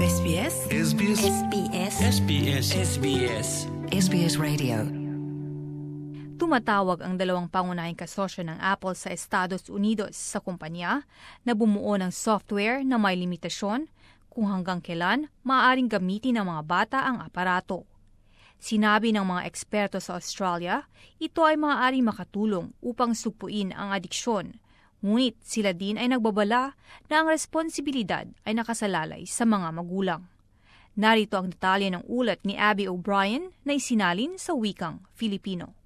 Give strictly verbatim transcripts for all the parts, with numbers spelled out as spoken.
S B S S B S S B S S B S S B S S B S Radio. Tumatawag ang dalawang pangunahing kasosyo ng Apple sa Estados Unidos sa kumpanya na bumuo ng software na may limitasyon kung hanggang kailan maaaring gamitin ng mga bata ang aparato. Sinabi ng mga eksperto sa Australia, ito ay maaaring makatulong upang sugpuin ang adiksyon. Ngunit sila din ay nagbabala na ang responsibilidad ay nakasalalay sa mga magulang. Narito ang detalye ng ulat ni Abby O'Brien na isinalin sa wikang Filipino.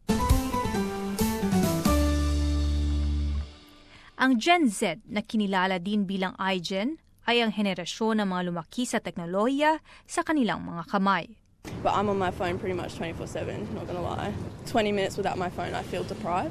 Ang Gen Z na kinilala din bilang iGen ay ang henerasyon ng mga lumaki sa teknolohiya sa kanilang mga kamay. But I'm on my phone pretty much twenty-four seven, not gonna lie. twenty minutes without my phone, I feel deprived.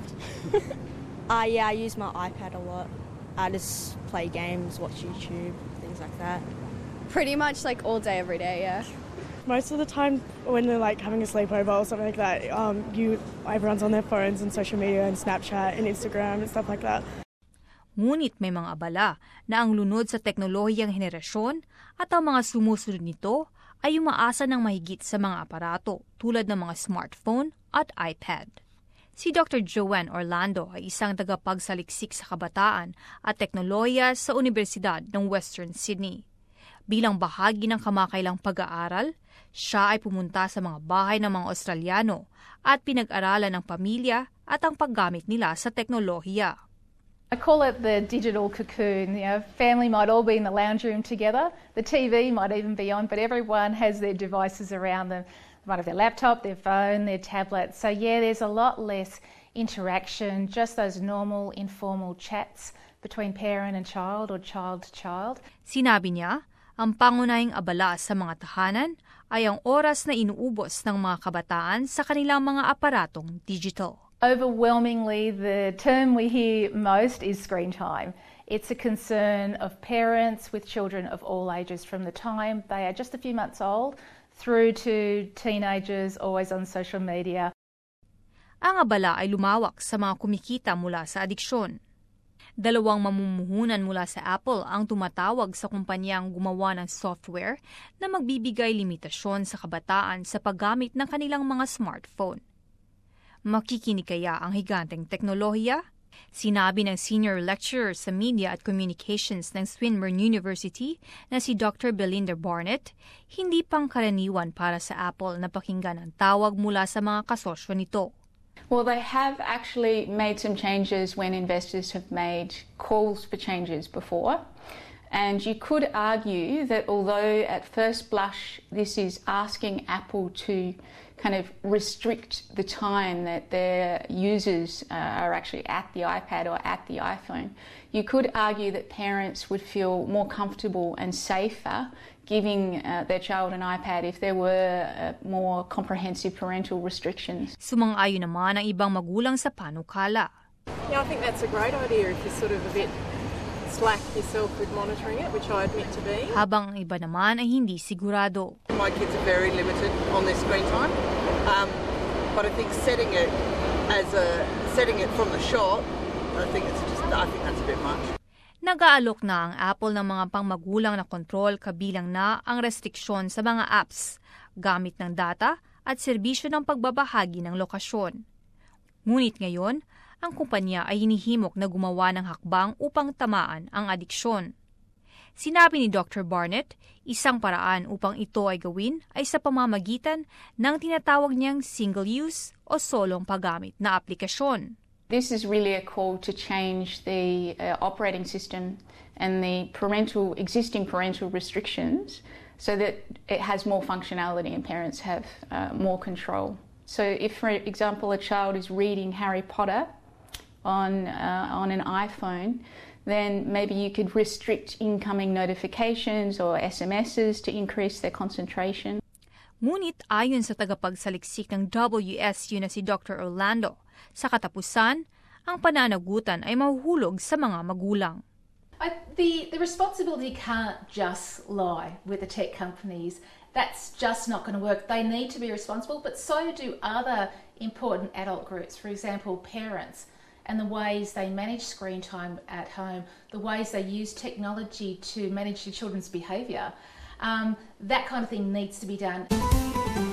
Uh, yeah, I use my iPad a lot. I just play games, watch YouTube, things like that. Pretty much like all day, every day, yeah. Most of the time when they're like having a sleepover or something like that, um, you everyone's on their phones and social media and Snapchat and Instagram and stuff like that. Ngunit may mga abala na ang lunod sa teknolohiyang henerasyon at ang mga sumusunod nito ay umaasa ng mahigit sa mga aparato tulad ng mga smartphone at iPad. Si Doctor Joanne Orlando ay isang tagapagsaliksik sa kabataan at teknolohiya sa Universidad ng Western Sydney. Bilang bahagi ng kamakailang pag-aaral, siya ay pumunta sa mga bahay ng mga Australiano at pinag-aralan ng pamilya at ang paggamit nila sa teknolohiya. I call it the digital cocoon. You know, family might all be in the lounge room together. The T V might even be on, but everyone has their devices around them. They might have their laptop, their phone, their tablet. So yeah, there's a lot less interaction, just those normal informal chats between parent and child or child to child. Sinabi niya, ang pangunahing abala sa mga tahanan ay ang oras na inuubos ng mga kabataan sa kanilang mga aparatong digital. Overwhelmingly, the term we hear most is screen time. It's a concern of parents with children of all ages from the time they are just a few months old through to teenagers always on social media. Ang abala ay lumawak sa mga kumikita mula sa adiksyon. Dalawang mamumuhunan mula sa Apple ang tumatawag sa kumpanyang gumawa ng software na magbibigay limitasyon sa kabataan sa paggamit ng kanilang mga smartphone. Makikinig kaya ang higanteng teknolohiya? Sinabi ng senior lecturer sa Media at Communications ng Swinburne University na si Doctor Belinda Barnett, hindi pangkaraniwan para sa Apple na pakinggan ang tawag mula sa mga kasosyo nito. Well, they have actually made some changes when investors have made calls for changes before. And you could argue that although at first blush this is asking Apple to kind of restrict the time that their users uh, are actually at the iPad or at the iPhone, you could argue that parents would feel more comfortable and safer giving uh, their child an iPad if there were uh, more comprehensive parental restrictions. Sumang-ayon naman ang ibang magulang sa panukala. Yeah, I think that's a great idea if you're sort of a bit slack yourself with monitoring it, which I admit to be. Habang ang iba naman ay hindi sigurado. My kids are very limited on their screen time, um, but I think setting it as a setting it from the shop, I think it's just I think that's a bit much. Nag-aalok na ang Apple ng mga pangmagulang na kontrol kabilang na ang restriksyon sa mga apps, gamit ng data at serbisyo ng pagbabahagi ng lokasyon. Ngunit ngayon, ang kumpanya ay hinihimok na gumawa ng hakbang upang tamaan ang adiksyon. Sinabi ni Doctor Barnett, isang paraan upang ito ay gawin ay sa pamamagitan ng tinatawag niyang single-use o solong paggamit na aplikasyon. This is really a call to change the uh, operating system and the parental existing parental restrictions so that it has more functionality and parents have uh, more control. So if, for example, a child is reading Harry Potter on uh, on an iPhone, then maybe you could restrict incoming notifications or S M Ses to increase their concentration. Ngunit ayon sa tagapagsaliksik ng W S U na si Doctor Orlando, sa katapusan, ang pananagutan ay mahuhulog sa mga magulang. I, the, the responsibility can't just lie with the tech companies. That's just not going to work. They need to be responsible, but so do other important adult groups. For example, parents and the ways they manage screen time at home, the ways they use technology to manage their children's behaviour. Um, that kind of thing needs to be done.